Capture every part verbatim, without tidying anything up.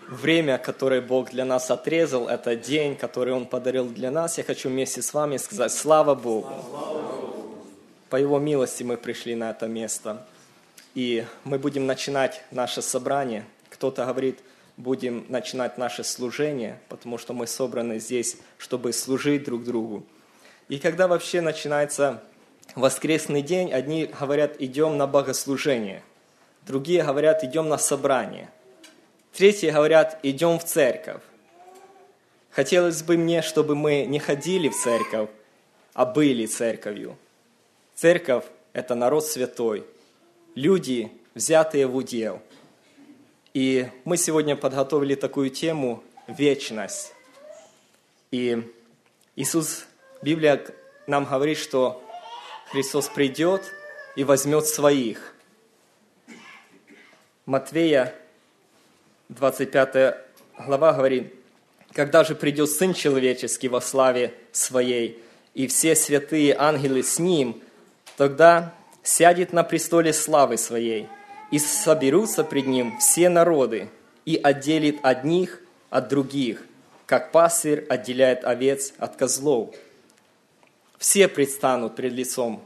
время, которое Бог для нас отрезал, это день, который Он подарил для нас. Я хочу вместе с вами сказать слава Богу. По Его милости мы пришли на это место. И мы будем начинать наше собрание. Кто-то говорит, будем начинать наше служение, потому что мы собраны здесь, чтобы служить друг другу. И когда вообще начинается воскресный день, одни говорят, идем на богослужение, другие говорят, идем на собрание, третьи говорят, идем в церковь. Хотелось бы мне, чтобы мы не ходили в церковь, а были церковью. Церковь – это народ святой, люди, взятые в удел. И мы сегодня подготовили такую тему «Вечность». И Иисус, Библия нам говорит, что Христос придет и возьмет своих. Матвея, двадцать пятая глава говорит, «Когда же придет Сын Человеческий во славе Своей, и все святые ангелы с Ним, тогда сядет на престоле славы Своей, и соберутся пред Ним все народы, и отделит одних от других, как пастырь отделяет овец от козлов. Все предстанут пред лицом,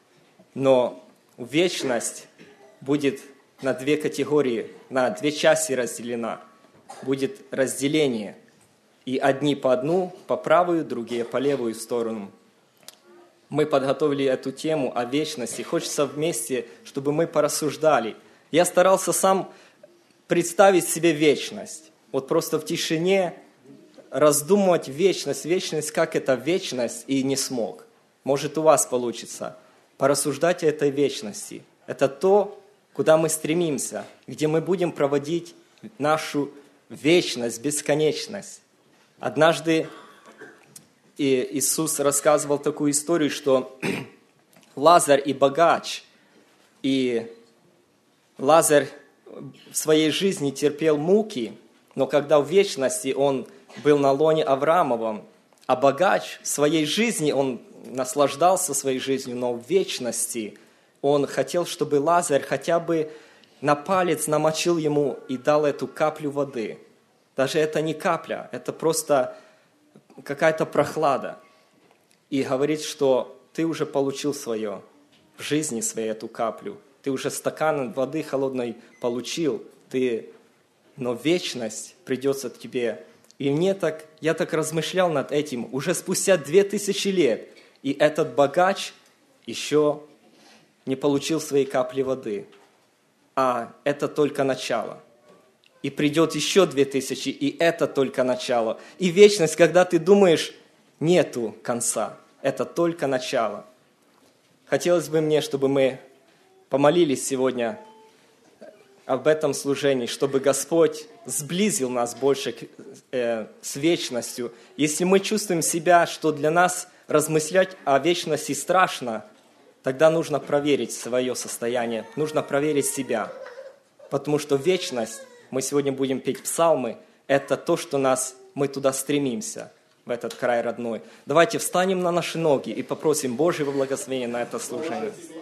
но вечность будет на две категории, на две части разделена. Будет разделение, и одни по одну, по правую, другие по левую сторону». Мы подготовили эту тему о вечности. Хочется вместе, чтобы мы порассуждали. Я старался сам представить себе вечность. Вот просто в тишине раздумывать вечность, вечность, как это вечность, и не смог. Может, у вас получится. Порассуждать о этой вечности. Это то, куда мы стремимся, где мы будем проводить нашу вечность, бесконечность. Однажды Иисус рассказывал такую историю, что Лазарь и богач, и Лазарь в своей жизни терпел муки, но когда в вечности он был на лоне Авраамовом, а богач в своей жизни, он наслаждался своей жизнью, но в вечности он хотел, чтобы Лазарь хотя бы на палец намочил ему и дал эту каплю воды. Даже это не капля, это просто какая-то прохлада. И говорит, что ты уже получил свое в жизни своей, эту каплю. Ты уже стакан воды холодной получил, ты, но вечность придется тебе. И мне так, я так размышлял над этим, уже спустя две тысячи лет, и этот богач еще не получил своей капли воды. А это только начало. И придет еще две тысячи, и это только начало. И вечность, когда ты думаешь, нету конца, это только начало. Хотелось бы мне, чтобы мы помолились сегодня об этом служении, чтобы Господь сблизил нас больше э, с вечностью. Если мы чувствуем себя, что для нас размышлять о вечности страшно, тогда нужно проверить свое состояние, нужно проверить себя. Потому что вечность, мы сегодня будем петь псалмы, это то, что нас, мы туда стремимся, в этот край родной. Давайте встанем на наши ноги и попросим Божьего благословения на это служение.